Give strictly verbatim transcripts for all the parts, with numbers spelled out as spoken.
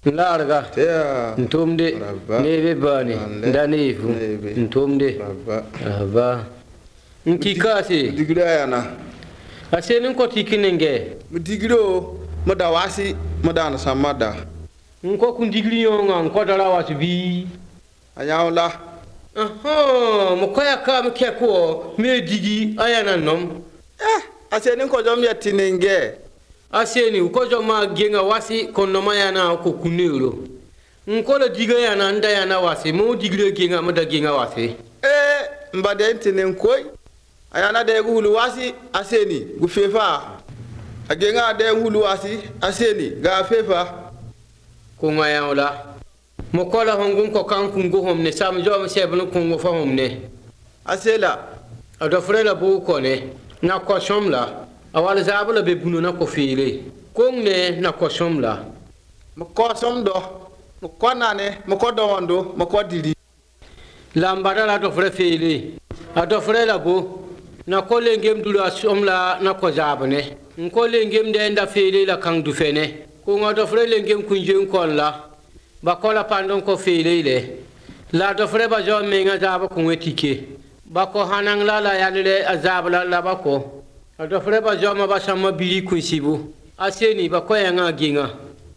larga ntumde nebe bani ndanifu ntumde aba nkikasi digre yana asenin ko tikinenge digro madawasi madana samada nko kun digri yonga nko dara watu bi ayawla aha mo koya ka mo keko me digi ayana nom eh asenin ko jom yatinenge aseni ko joma genga wasi kono mayana ko kuniro nko la diga yana nda yana wasi mo digre genga mo da genga wasi eh mbade tinen koy ayana de hulu wasi aseni gu fefa agenga de hulu wasi aseni ga fefa ko ngayawla mo kola hongun ko kankun go homne sam jom sebnu kungo fa homne asela ado frela bu ko ne na ko somla awal zabula be bunu na ko fiile kongne na ko somla mo ko somdo mo ko nane mo ko do wondo mo ko diri lambada la do fre fiile ado frela bu na ko lengem dula somla na ko zabane ko lengem de nda fiile la kang du fene ko ngado fre lengem kunje ko la ba ko la pandon ko fiile le la do fre ba jo me nga zaba ko wetike ba ko hanang la la ya le azabla la ba ko ado fre ba jo ma ba sama bili kunsibu aseni ba ko yanga ginga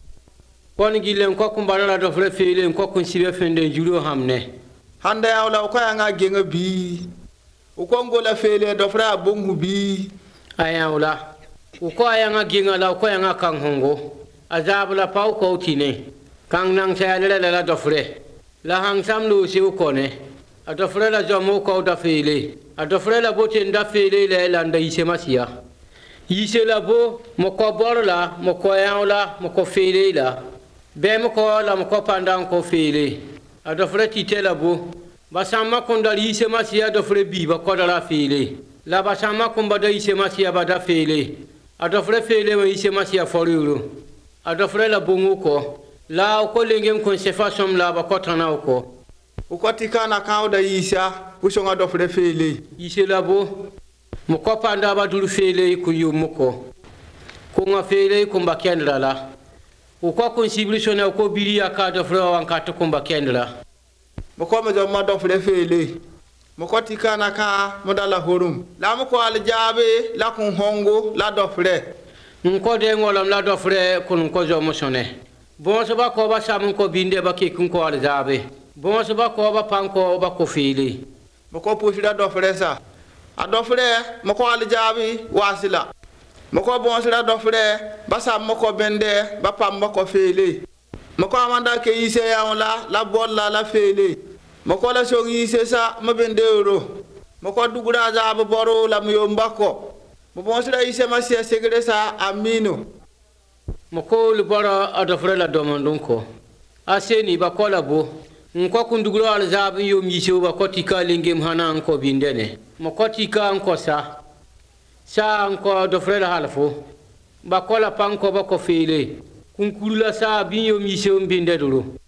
kon gilen ko kumbara la do fre fiile ko kunsibe fende juro hamne hande awla ko yanga ginga bi o ko ngola fiile do fre abungu bi ayawla ko ayanga ginga la ko yanga kan hongo azabla pau ko tine kang nang sayale la do fre la hang sam lu si ko ne ado fre la jo mo ko da fiile ado fre la bote nda fiile le la nda yise masia yise la bo mo ko borla mo ko yawla mo ko fiile la be mo ko la mo ko pandan ko fiile ado fre tite la bo ba sama ko nda yise masia do fre bi ba ko da la fiile la ba sama ko ba da yise masia ba da fiile ado fre fiile mo yise masia foruro ado fre la bongo ko la ko lengem kon sefa som la ba ko tanaw ko o ko tikana kawda yisa kusonga do fre fiile yise la bo mo ko panda ba dul fiile ku yumuko ko nga fiile ko ba kendra la o ko kon civilisation ko biri aka do fre wan ka to ko ba kendra mo ko me jomma do fre fiile mo ko tikana ka mo dala horum la mo ko al jaabe la kun hongo la do fre nko de ngolam la do fre kun ko jo mo sone bon so ba ko ba sam ko binde ba ke kun ko al jaabe bon so ba ko ba panko ba ko fiile mo ko pusira do fre sa a do fre mo ko al jaabi wasila mo ko bon sira do fre ba sam mo ko bende ba pam mo ko fiile mo ko amanda ke yise yaula la bolla la fiile mo ko la so yise sa mo bende euro mo ko dugura jaabu boro la mo yombako mo bon sira yise ma se segre sa amino mo ko lu boro ado fre la do mon ko aseni ba ko la bo nko kundugro al zabi yom yise ba ko tika lingem hanan ko bindene mo ko tika nko sa sa nko do fre la halfo ba ko la panko ba ko fiile kun kurula sa bi yom yise binde duro